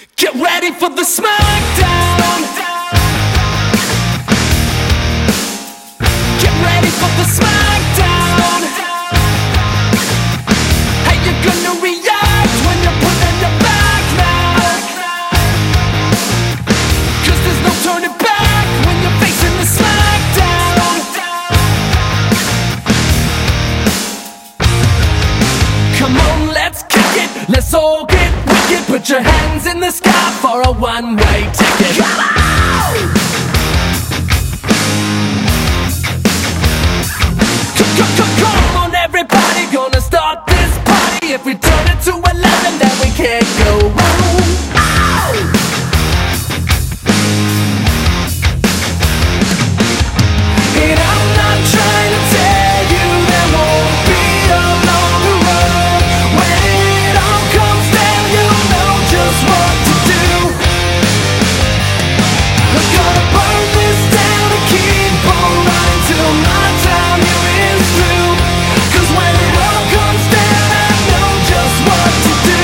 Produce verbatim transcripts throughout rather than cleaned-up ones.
Get ready for the smackdown. Get ready for the smackdown. How you gonna react when you're put on your back now? Cause there's no turning back when you're facing the smackdown. Come on, let's kick it, let's all get wicked. Put your hands in the sky for a one-way ticket. Come on! Come on everybody, gonna start this party. If we turn it to eleven, then we can't go home. And I'm not trying to tell you there won't be a longer road. When it all comes down, you'll know just what to do. I'm gonna burn this down and keep on running till my time here is through. Cause when it all comes down, I know just what to do.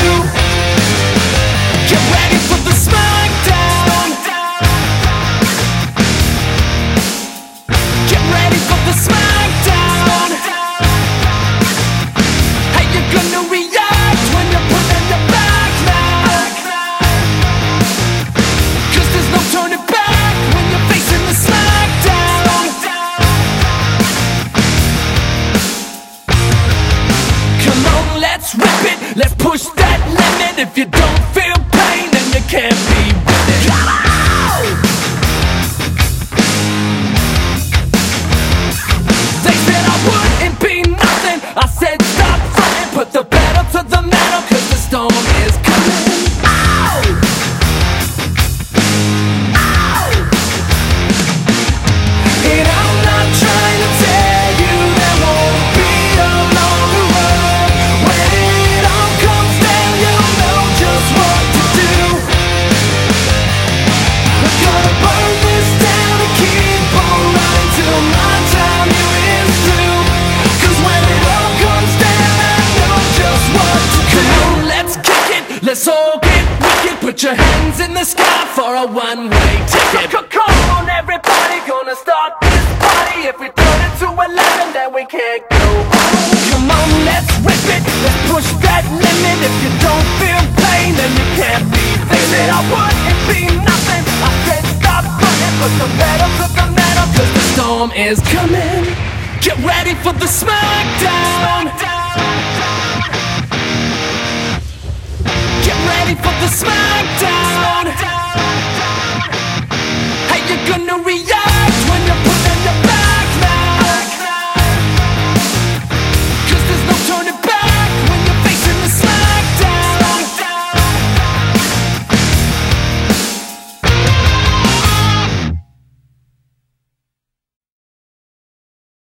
Get ready for the smackdown. Get ready for the smackdown. How you gonna react when you're put in the back now? Cause there's no turning back when you're facing the smackdown. Come on, let's rip it, let's push that limit. If you don't feel pain, then you can't be with it. Come on! They said I wouldn't be nothing, I said stop fronting. Put the pedal to the metal, cause the storm is coming. Ow! Ow! And I'm not trying to tell you there won't be a longer road. When it all comes down, you'll know just what to do. I'm gonna burn this down and keep on running till my time here is through. Cause when it all comes down, I know just what to do. Come on, let's kick it, let's all get wicked. Put your hands in the sky for a one-way ticket. Come on everybody, gonna start this party. If we turn it to eleven, then we can't go home. Come on, let's rip it, let's push that limit. If you don't feel pain, then you can't be. They said I wouldn't be nothing, I said stop running. Put the pedal to the metal, cause the storm is coming. Get ready for the smackdown. Get ready for the smackdown.